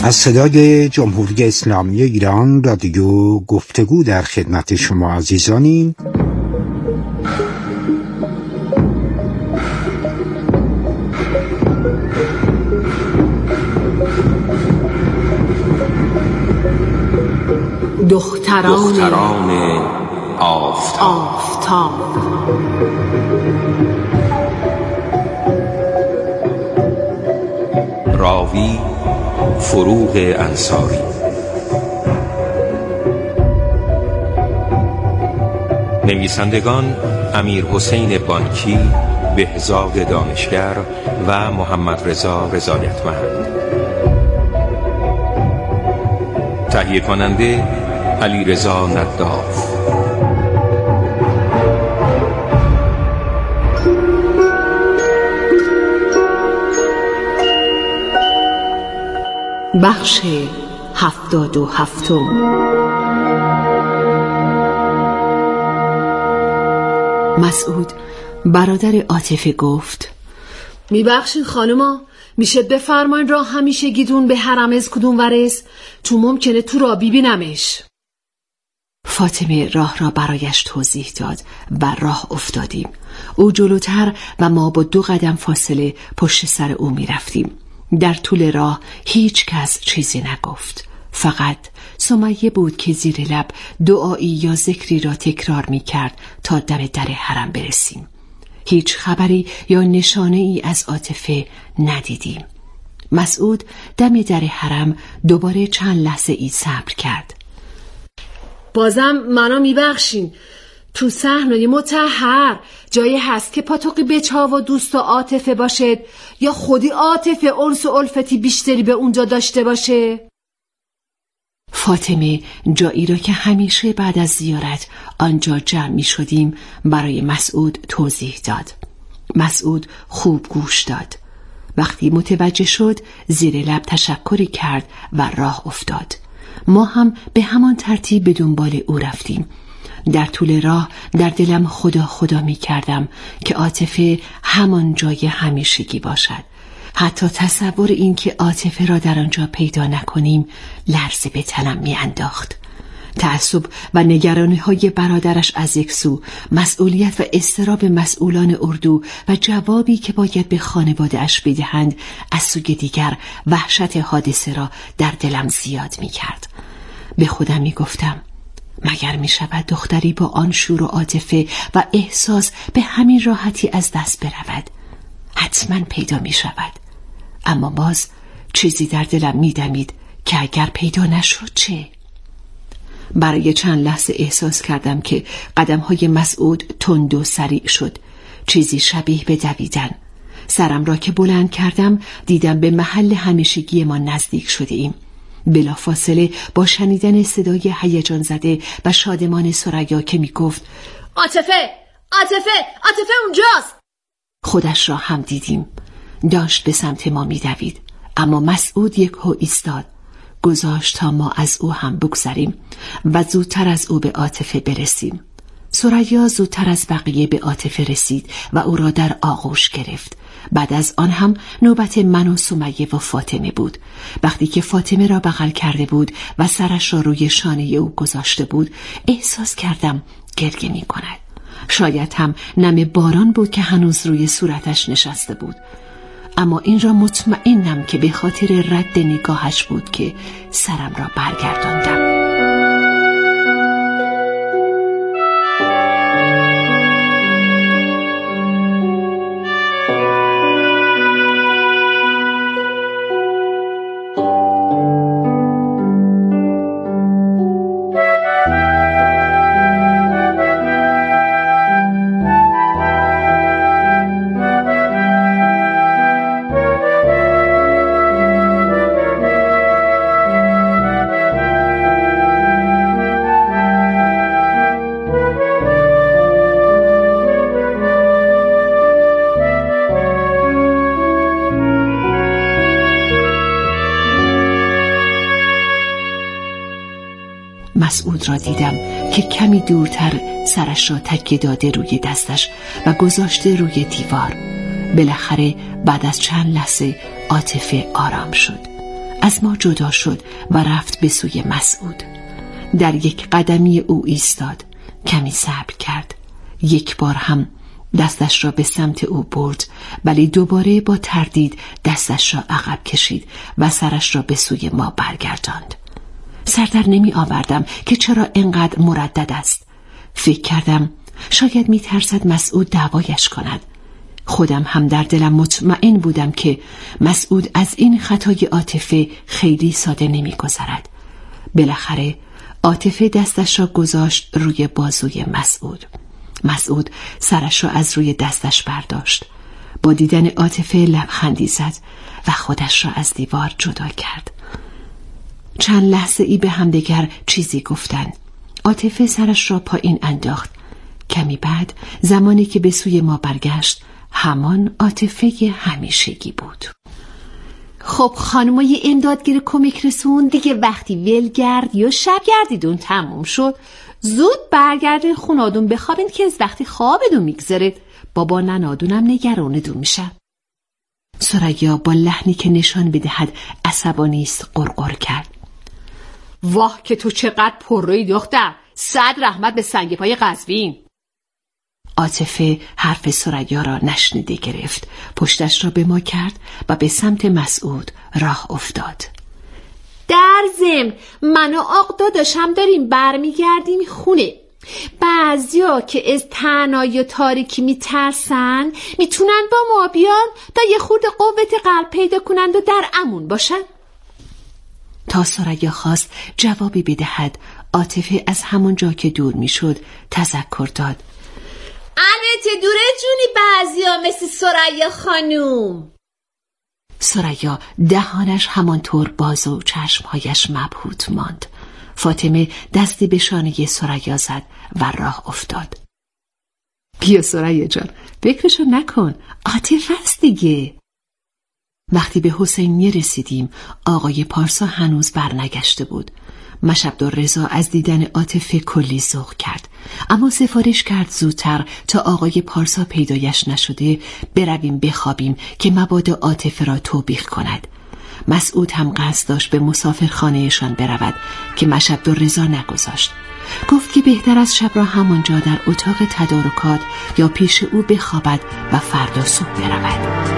از صدای جمهوری اسلامی ایران رادیو گفتگو در خدمت شما عزیزانیم. دختران آفتاب. راوی فروغ انصاری. نویسندگان امیرحسین بانکی، بهزاد دانشگر و محمد رضا رضایتمند. تهیه کننده علیرضا نداف. بخش 77. مسعود برادر عاطفه گفت: میبخشین خانوما، میشه بفرماین راه همیشه گیدون به حرم از کدوم ورز؟ چون ممکنه تو را ببینمش. فاطمه راه را برایش توضیح داد و راه افتادیم. او جلوتر و ما با 2 قدم فاصله پشت سر او می رفتیم. در طول راه هیچ کس چیزی نگفت. فقط سمیه بود که زیر لب دعایی یا ذکری را تکرار می کرد تا دم در حرم برسیم. هیچ خبری یا نشانه ای از عاطفه ندیدیم. مسعود دم در حرم دوباره چند لحظه ای صبر کرد. بازم منو میبخشین، تو صحنای مطهر جایی هست که پاتوقی بچه و دوست و عاطفه باشد یا خودی عاطفه انس و الفتی بیشتری به اونجا داشته باشه؟ فاطمه جایی را که همیشه بعد از زیارت آنجا جمع می شدیم برای مسعود توضیح داد. مسعود خوب گوش داد. وقتی متوجه شد زیر لب تشکری کرد و راه افتاد. ما هم به همان ترتیب به دنبال او رفتیم. در طول راه در دلم خدا خدا می کردم که عاطفه همان جای همیشگی باشد. حتی تصور این که عاطفه را در آنجا پیدا نکنیم لرزه به تنم می انداخت. تعصب و نگرانی های برادرش از یک سو، مسئولیت و اضطراب مسئولان اردو و جوابی که باید به خانواده اش بدهند از سوی دیگر وحشت حادثه را در دلم زیاد می کرد. به خودم می گفتم مگر می شود دختری با آن شور و عاطفه و احساس به همین راحتی از دست برود؟ حتما پیدا می شود. اما باز چیزی در دلم می دمید که اگر پیدا نشد چه؟ برای چند لحظه احساس کردم که قدم‌های مسعود تند و سریع شد، چیزی شبیه به دویدن. سرم را که بلند کردم دیدم به محل همیشگی ما نزدیک شده ایم. بلافاصله با شنیدن صدای هیجان زده و شادمان ثریا که می گفت عاطفه اونجاست. خودش را هم دیدیم. داشت به سمت ما می دوید. اما مسعود یکهو ایستاد، گذاشت تا ما از او هم بگذریم و زودتر از او به عاطفه برسیم. ثریا زودتر از بقیه به عاطفه رسید و او را در آغوش گرفت. بعد از آن هم نوبت من و سمیه و فاطمه بود. وقتی که فاطمه را بغل کرده بود و سرش را روی شانه او گذاشته بود احساس کردم گریه می کند. شاید هم نم باران بود که هنوز روی صورتش نشسته بود. اما این را مطمئنم که به خاطر رد نگاهش بود که سرم را برگرداندم. مسعود را دیدم که کمی دورتر سرش را تکیه داده روی دستش و گذاشته روی دیوار. بالاخره بعد از چند لحظه عاطفه آرام شد. از ما جدا شد و رفت به سوی مسعود. در یک قدمی او ایستاد، کمی صبر کرد. یک بار هم دستش را به سمت او برد، ولی دوباره با تردید دستش را عقب کشید و سرش را به سوی ما برگرداند. سر در نمی آوردم که چرا اینقدر مردد است. فکر کردم شاید می ترسد مسعود دعوایش کند. خودم هم در دلم مطمئن بودم که مسعود از این خطای عاطفه خیلی ساده نمی گذرد. بالاخره عاطفه دستش را گذاشت روی بازوی مسعود. مسعود سرش را از روی دستش برداشت. با دیدن عاطفه لبخندی زد و خودش را از دیوار جدا کرد. چند لحظه ای به همدیگر چیزی گفتند. عاطفه سرش را پایین انداخت. کمی بعد زمانی که به سوی ما برگشت، همان عاطفه همیشگی بود. خب خانمای امدادگیر کمک رسون دیگه وقتی ولگرد یا شبگردیدون تموم شد زود برگردین خونادون بخوابین که از وقتی خوابتون میگذرید بابا ننادونم نگرانتون میشه. ثریا با لحنی که نشان بدهد عصبانی است قرقر کرد. واه که تو چقدر پررویی دختر، 100 رحمت به سنگ پای قزوین. عاطفه حرف ثریا را نشنیده گرفت، پشتش را به ما کرد و به سمت مسعود راه افتاد. در ضمن من و آق داداشم داریم برمیگردیم خونه. بعضیا که از تنهایی و تاریکی میترسن میتونن با ما بیان تا یه خورده قوت قلب پیدا کنند و در امون باشن. تا ثریا خواست جوابی بدهد، عاطفه از همون جا که دور میشد تذکر داد. البته دوره جونی بعضیا مثل ثریا خانوم. ثریا دهانش همانطور باز و چشمهایش مبهوت ماند. فاطمه دستی به شانه ثریا زد و راه افتاد. بیا ثریا جان، فکرشو نکن، عاطفه است دیگه. وقتی به حسینیه رسیدیم آقای پارسا هنوز برنگشته بود. مشعب‌الرضا از دیدن عاطفه کلی ذوق کرد، اما سفارش کرد زودتر تا آقای پارسا پیدایش نشده برویم بخوابیم که مبادا عاطفه را توبیخ کند. مسعود هم قصد داشت به مسافرخانه‌شان برود که مشعب‌الرضا نگذاشت. گفت که بهتر از شب را همانجا در اتاق تدارکات یا پیش او بخوابد و فردا صبح برود.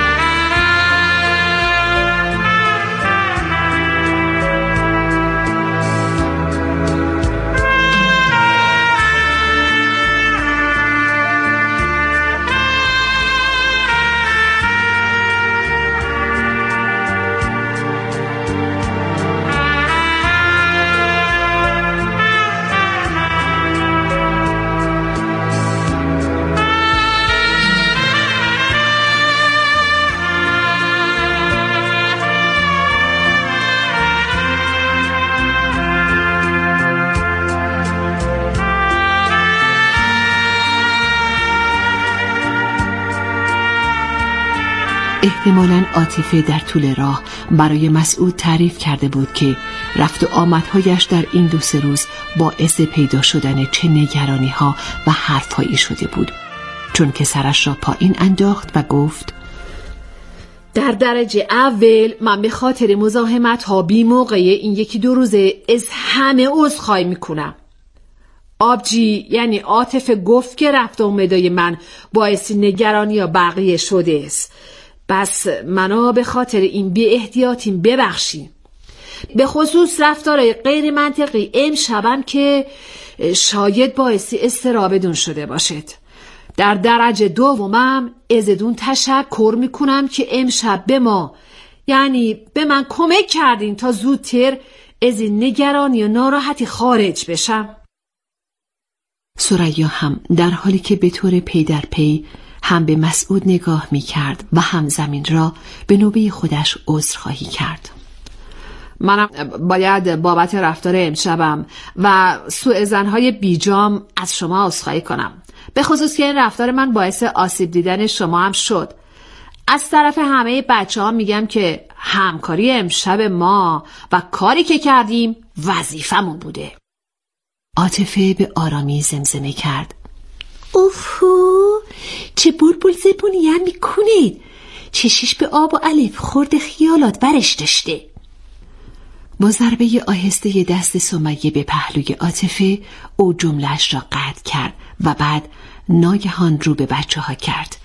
احتمالاً عاطفه در طول راه برای مسعود تعریف کرده بود که رفت و آمدهایش در این 2-3 روز باعث پیدا شدن چه نگرانی‌ها و حرف‌هایی شده بود، چون که سرش را پایین انداخت و گفت: در درجه اول من به خاطر مزاحمت‌ها بی موقعی این 1-2 روزه از همه عذرخواهی میکنم. آبجی یعنی عاطفه گفت که رفت و آمدای من باعث نگرانی یا بقیه شده است. بس منو به خاطر این بی احتیاطیم ببخشیم. به خصوص رفتارهای غیر منطقی امشبم که شاید باعث اضطرابتون شده باشد. در درجه دومم ازتون تشکر میکنم که امشب به ما یعنی به من کمک کردین تا زودتر از این نگرانی و ناراحتی خارج بشم. ثریا هم در حالی که به طور پی در پی هم به مسعود نگاه می کرد و هم زمین را به نوبه خودش عذرخواهی کرد. منم باید بابت رفتار امشبم و سوء ظن‌های بیجام از شما عذرخواهی کنم، به خصوص که این رفتار من باعث آسیب دیدن شما هم شد. از طرف همه بچه‌ها میگم که همکاری امشب ما و کاری که کردیم وظیفمون بوده. عاطفه به آرامی زمزمه کرد: اوفو، چه بلبل زبونی هم میکنید، چشش به آب و الف خورده خیالات برش داشته. با ضربه آهسته دست سمیه به پهلوی عاطفه او جمله‌اش را قطع کرد و بعد ناگهان رو به بچه ها کرد.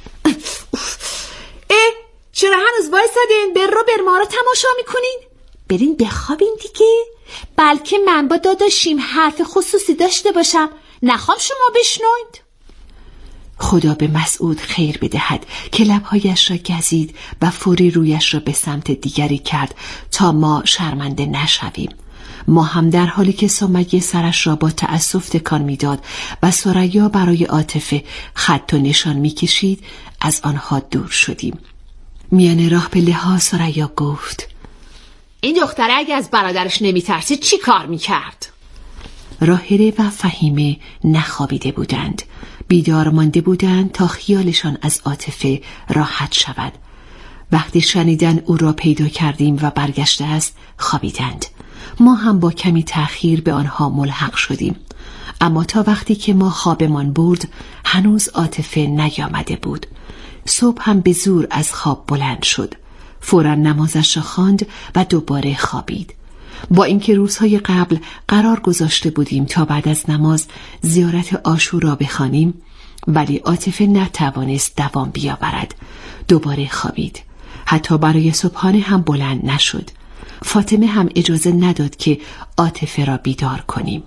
چرا هنوز وایسادین؟ بر ما رو تماشا میکنین؟ برین بخوابین دیگه. بلکه من با داداشیم حرف خصوصی داشته باشم، نخوام شما بشنوید. خدا به مسعود خیر بدهد که لبهایش را گزید و فوری رویش را به سمت دیگری کرد تا ما شرمنده نشویم. ما هم در حالی که سمیه سرش را با تأسف تکان میداد و ثریا برای عاطفه خط و نشان میکشید از آنها دور شدیم. میان راه پله ها ثریا گفت: این دختره اگه از برادرش نمیترسید چی کار میکرد؟ راهره و فهیمه نخوابیده بودند، بیدار مانده بودند تا خیالشان از عاطفه راحت شود. وقتی شنیدن او را پیدا کردیم و برگشته است خوابیدند. ما هم با کمی تأخیر به آنها ملحق شدیم، اما تا وقتی که ما خوابمان برد هنوز عاطفه نیامده بود. صبح هم به زور از خواب بلند شد، فوراً نمازش را خواند و دوباره خوابید. با اینکه روزهای قبل قرار گذاشته بودیم تا بعد از نماز زیارت عاشورا بخوانیم، ولی عاطفه نتوانست دوام بیاورد. دوباره خوابید. حتی برای صبحانه هم بلند نشد. فاطمه هم اجازه نداد که عاطفه را بیدار کنیم.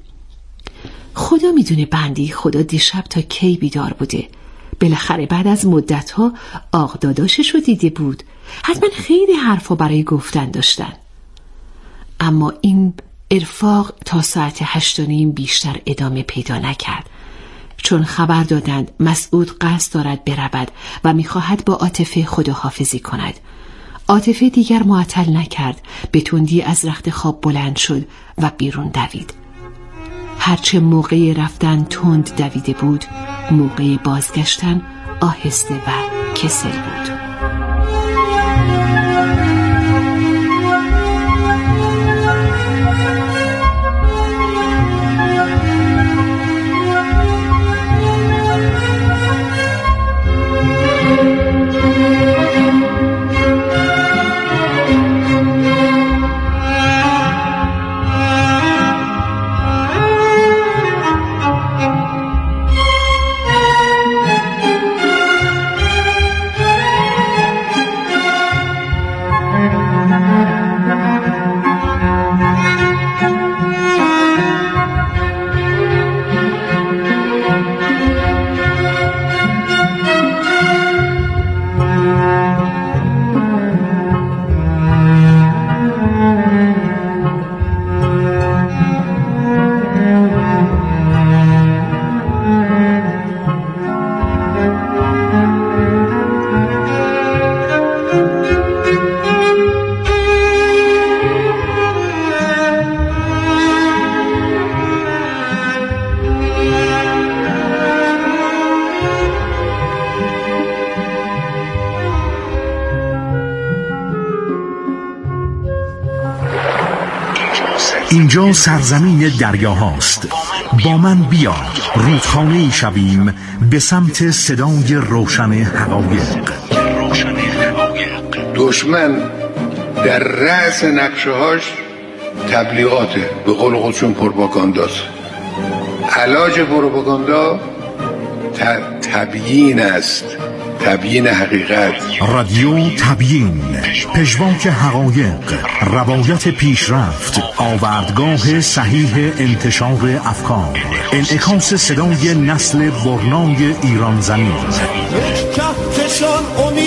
خدا میدونه بندی خدا دیشب تا کی بیدار بوده. بالاخره بعد از مدتها آق داداشش رو دیده بود. حتما خیلی حرفا برای گفتن داشتن. اما این ارفاق تا ساعت 8:30 بیشتر ادامه پیدا نکرد، چون خبر دادند مسعود قصد دارد برود و میخواهد با عاطفه خداحافظی کند. عاطفه دیگر معطل نکرد، به تندی از رخت خواب بلند شد و بیرون دوید. هرچه موقع رفتن تند دویده بود، موقع بازگشتن آهسته و کسل بود. اینجا سرزمین دریاهاست. با من بیا رودخانه‌ای شویم به سمت صدای روشن حقایق. دشمن در رأس نقشه‌هاش تبلیغاته، به قول خودشون پروپاگانداست. علاج پروپاگاندا تبیین است، تبیین حقیقت. رادیو تبیین، پژواک حقایق، روایت پیشرفت، آوردگاه صحیح انتشار افکار، انعکاس صدای نسل برنای ایران زمین. کهکشان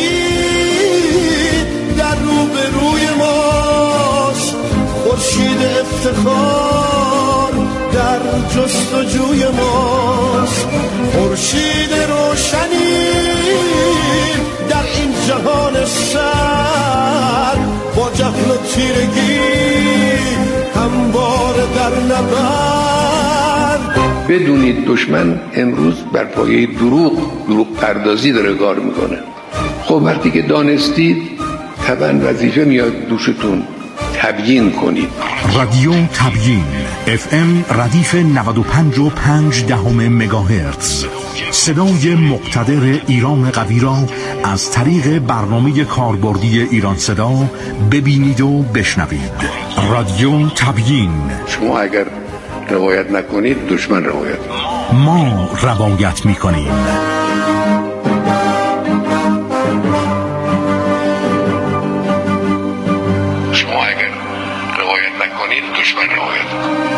امید در روبروی ماست، خورشید افتخار در جستجوی ماست، خورشید روشنی در این جهان سر، با جهل و تیرگی هموار در نبرد. بدونید دشمن امروز بر پایه دروغ پردازی داره کار میکنه. خب وقتی که دانستید طبعا وظیفه میاد دوشتون، تبیین کنید. رادیو تبیین FM ردیف 95.5 مگاهرتز، صدای مقتدر ایران قوی را از طریق برنامه کاربردی ایران صدا ببینید و بشنوید. رادیو تبیین. شما اگر روایت نکنید دشمن روایت می‌کنه. ما روایت میکنیم. شما اگر روایت نکنید دشمن روایت می‌کنه.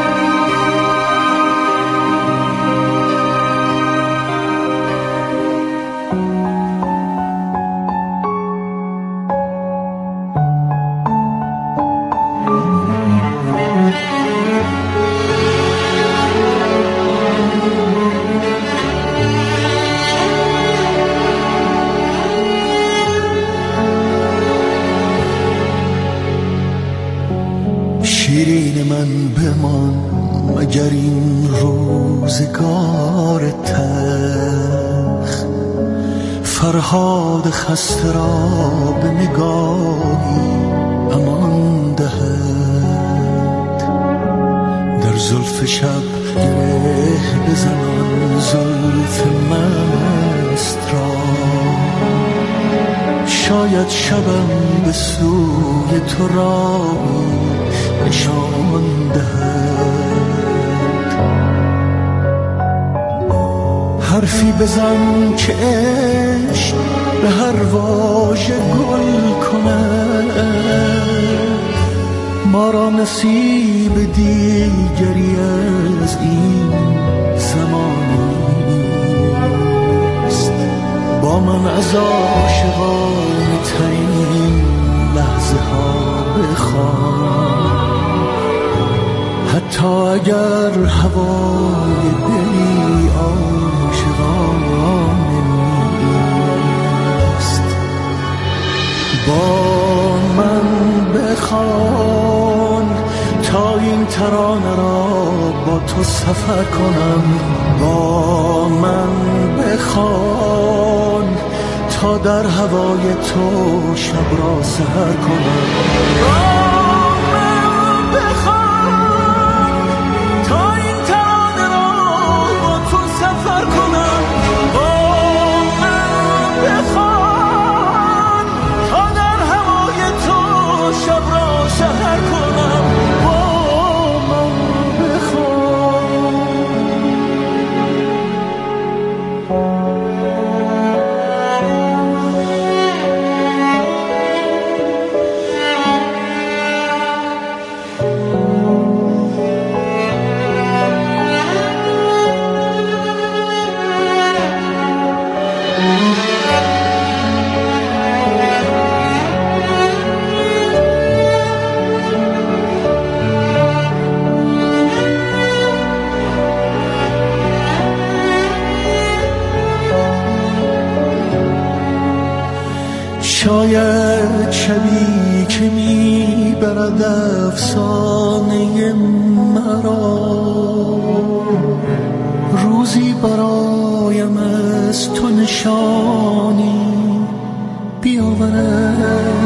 شیرین من بمان مگر این روزگار تلخ، فرهاد خسته را به نگاهی امان دهد. در زلف شب گره بزنان زلف مست را، شاید شبم به سوی تو راهی نشان دهد. حرفی بزن که عشق به هر واژه گل کند، ما را نصیب دیگری از این زمانیست. با من از عاشقانه ترین لحظه ها بخوان، حتی اگر هوای دلی عاشقانه نیست. با من بخوان تا این ترانه را با تو سفر کنم. با من بخوان تا در هوای تو شب را سحر کنم. شاید شبی که میبرد افسانه مرا، روزی برایم از تو نشانی بیاورد.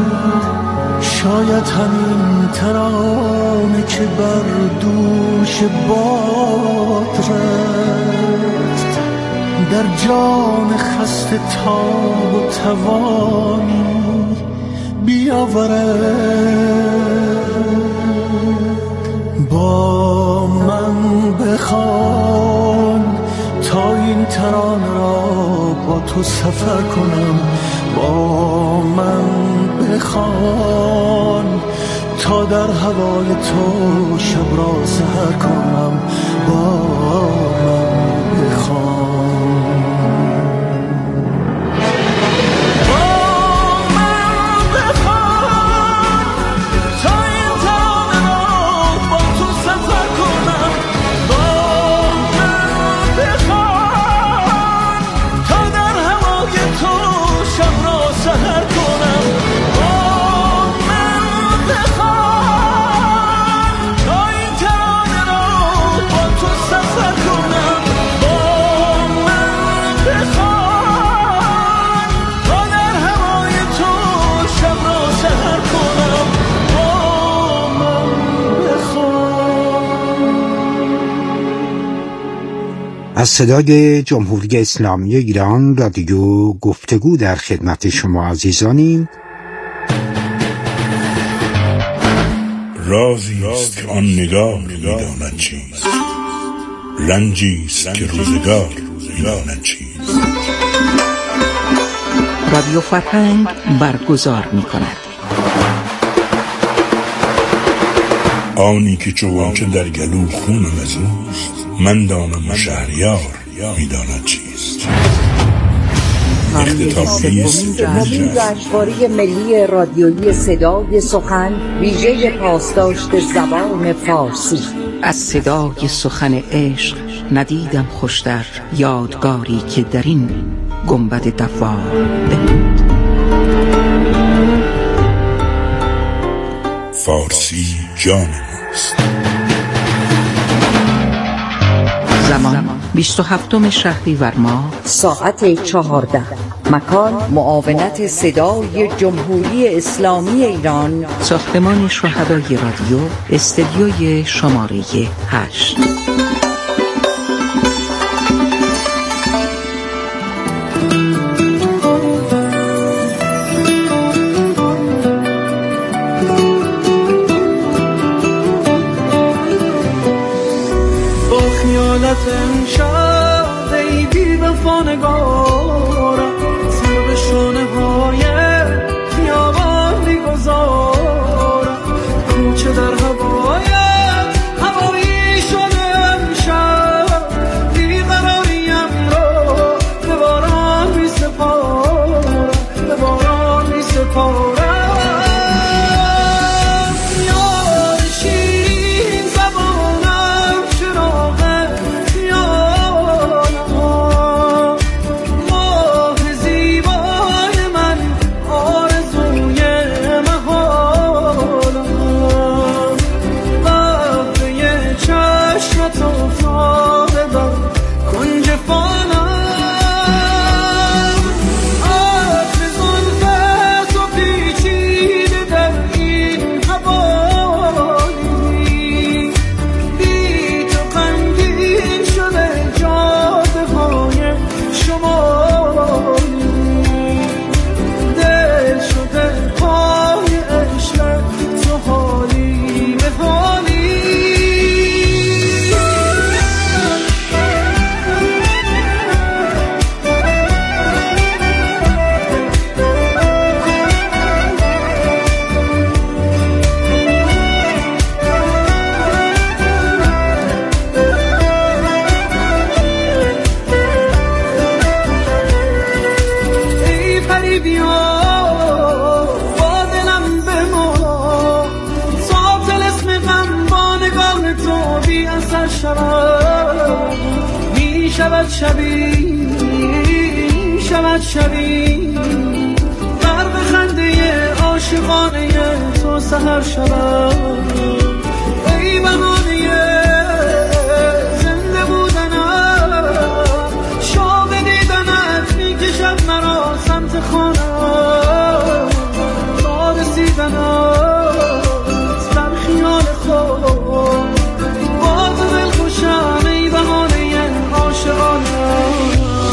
شاید همین ترانه که بر دوش باد رفت، در جان خسته تاب و توانی بیاورد. با من بخوان تا این ترانه را با تو سفر کنم. با من بخوان تا در هوای تو شب را سحر کنم. با من بخوان از صدای جمهوری اسلامی ایران رادیو گفتگو در خدمت شما عزیزانیم. رازی است که آن نگار می‌داند چیست، رنجی است که روزگار می‌داند چیست. رادیو فرهنگ برگزار می‌کند آنی که چونچه در گلو خون مزوست، من دانم و شهریار می‌داند چیست. سومین جشنواره ملی رادیویی صدای سخن ویژه پاسداشت زبان فارسی. از صدای سخن عشق ندیدم خوشتر، یادگاری که در این گنبد دوار بماند. فارسی جان ماست. زمان 27 شهریور ماه ساعت 14. مکان معاونت صدای جمهوری اسلامی ایران، ساختمان شهدای رادیو، استدیوی شماره 8. با خیالت امشب ای بی وفا نگارم، سر به شانه های خیابان میگذارم، کوچه در هوایت هوایی شده امشب، بیقراریم رو به باران میسپارم، به باران میسپارم. شبی غرق خنده عاشقانه تو سحر شبم، ای بهانه زنده بودنم، شوق دیدنت میکشد مرا سمت خانم، تا رسیدنت در خیال خود با تو دلخوشم، ای بهانه عاشقانم.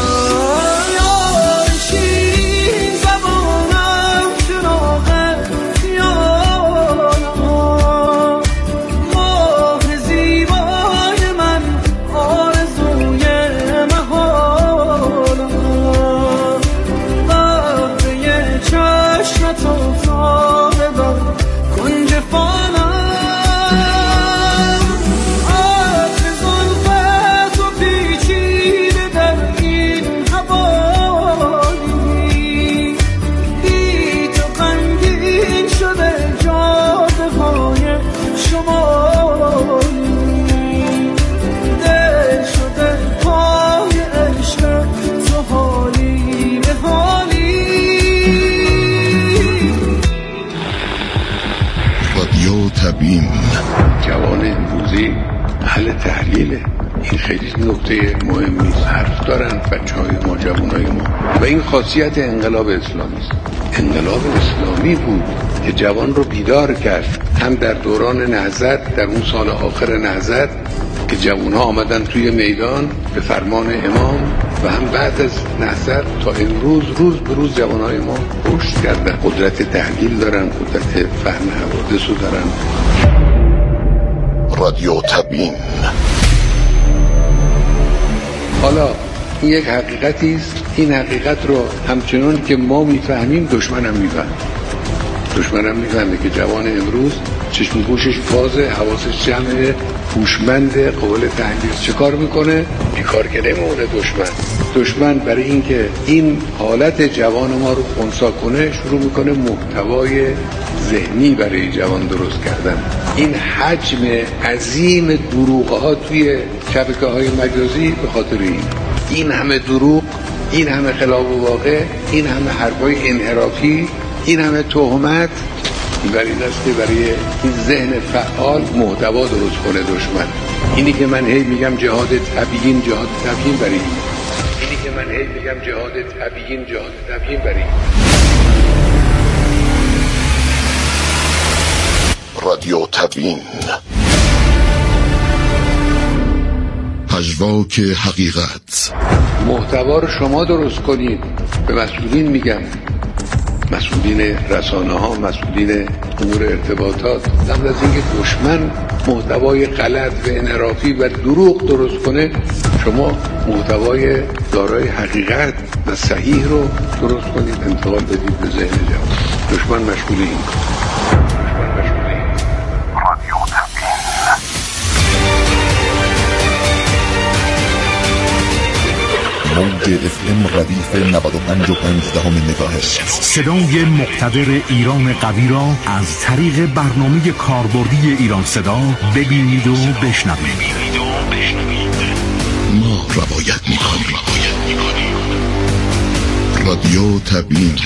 جوان امروزی اهل تحلیله، این خیلی نکته مهمی است. حرف دارن بچهای ما، جوانای ما، و این خاصیت انقلاب اسلامی است. انقلاب اسلامی بود که جوان رو بیدار کرد، هم در دوران نهضت، در اون سال آخر نهضت که جوانها آمدن توی میدان به فرمان امام، و هم بعد از نهضت تا امروز روز به روز جوانهای ما رشد کردن، قدرت تحلیل دارن، قدرت فهم حوادث رو دارن. رادیو تبیین. حالا این یک حقیقتی است. این حقیقت رو همچنان که ما میفهمیم دشمنم میفهمه که جوان امروز چشم گوشش بازه، حواسش جمعه، هوشمند، قابل تحلیل. چه کار میکنه؟ بیکار که نمیمونه. دشمن برای اینکه این حالت جوان ما رو خنثی کنه شروع میکنه محتوای ذهنی برای جوان درست کردن. این حجم عظیم دروغ‌ها توی شبکه‌های مجازی به خاطر این همه دروغ، این همه خلاف واقع، این همه حرفای انحرافی، این همه تهمت، برای این است که برای این ذهن فعال محتوا درست کنه دشمن. اینی که من هی میگم جهاد تبیین برای رادیو تبیین. پژواک حقیقت. محتوا رو شما درست کنید. به مسئولین میگم، مسئولین رسانه ها، مسئولین امور ارتباطات، قبل از اینکه دشمن محتوای غلط و انحرافی و دروغ درست کنه، شما محتوای دارای حقیقت و صحیح رو درست کنید، انتقال بدید به ذهن جوان. دشمن مشغول این کار. موج FM ردیف 95.5 مگاهرتز. صدای مقتدر ایران قوی را از طریق برنامه کاربردی ایران صدا ببینید و بشنوید. ما روایت می‌کنیم. رادیو تبیین.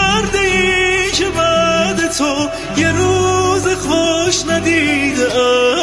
یه روز خوش ندیدم.